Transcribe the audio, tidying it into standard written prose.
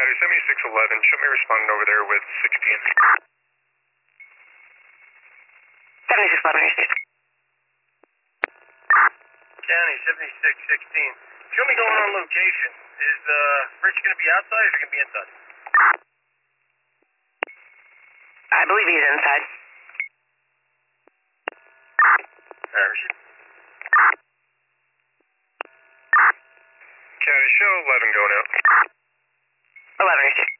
County 7611, show me responding over there with 16. 7611, here's 6. County 7616. Show me going on location. Is Rich going to be outside or is he going to be inside? I believe he's inside. Alright, County, show 11 going out. 11, here's 6.